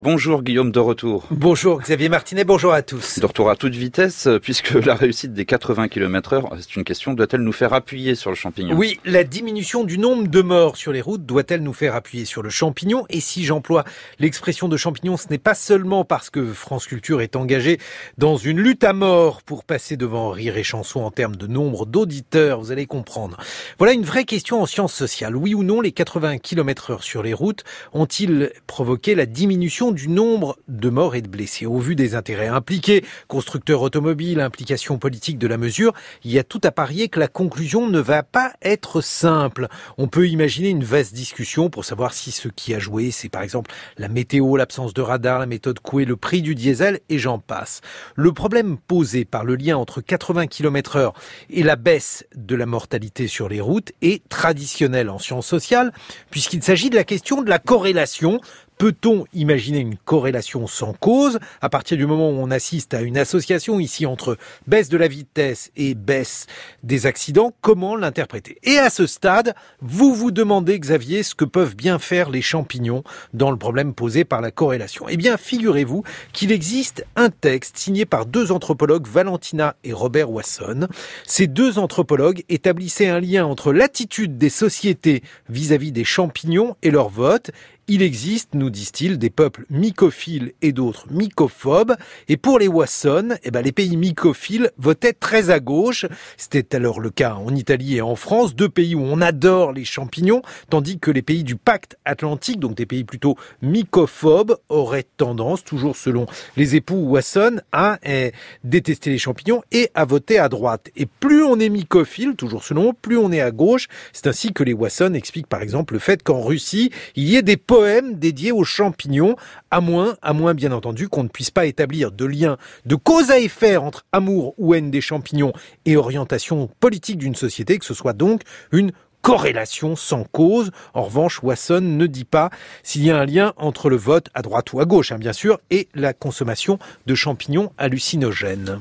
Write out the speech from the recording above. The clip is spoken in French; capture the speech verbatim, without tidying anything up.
Bonjour Guillaume, de retour. Bonjour Xavier Martinet, bonjour à tous. De retour à toute vitesse, puisque la réussite des quatre-vingts kilomètres heure, c'est une question, doit-elle nous faire appuyer sur le champignon ? Oui, la diminution du nombre de morts sur les routes doit-elle nous faire appuyer sur le champignon ? Et si j'emploie l'expression de champignon, ce n'est pas seulement parce que France Culture est engagée dans une lutte à mort pour passer devant Rire et Chanson en termes de nombre d'auditeurs, vous allez comprendre. Voilà une vraie question en sciences sociales. Oui ou non, les quatre-vingts kilomètres heure sur les routes ont-ils provoqué la diminution du nombre de morts et de blessés? Au vu des intérêts impliqués, constructeurs automobiles, implication politique de la mesure, il y a tout à parier que la conclusion ne va pas être simple. On peut imaginer une vaste discussion pour savoir si ce qui a joué, c'est par exemple la météo, l'absence de radar, la méthode Coué, le prix du diesel et j'en passe. Le problème posé par le lien entre quatre-vingts kilomètres heure et la baisse de la mortalité sur les routes est traditionnel en sciences sociales, puisqu'il s'agit de la question de la corrélation. Peut-on imaginer une corrélation sans cause à partir du moment où on assiste à une association ici entre baisse de la vitesse et baisse des accidents? Comment l'interpréter? Et à ce stade, vous vous demandez, Xavier, ce que peuvent bien faire les champignons dans le problème posé par la corrélation. Eh bien, figurez-vous qu'il existe un texte signé par deux anthropologues, Valentina et Robert Wasson. Ces deux anthropologues établissaient un lien entre l'attitude des sociétés vis-à-vis des champignons et leur vote. Il existe, nous disent-ils, des peuples mycophiles et d'autres mycophobes. Et pour les Wasson, eh ben, les pays mycophiles votaient très à gauche. C'était alors le cas en Italie et en France, deux pays où on adore les champignons, tandis que les pays du pacte atlantique, donc des pays plutôt mycophobes, auraient tendance, toujours selon les époux Wasson, à eh, détester les champignons et à voter à droite. Et plus on est mycophile, toujours selon eux, plus on est à gauche. C'est ainsi que les Wasson expliquent par exemple le fait qu'en Russie, il y ait des poèmes dédiés aux champignons, à moins, à moins bien entendu qu'on ne puisse pas établir de lien de cause à effet entre amour ou haine des champignons et orientation politique d'une société, que ce soit donc une corrélation sans cause. En revanche, Wasson ne dit pas s'il y a un lien entre le vote à droite ou à gauche, hein, bien sûr, et la consommation de champignons hallucinogènes.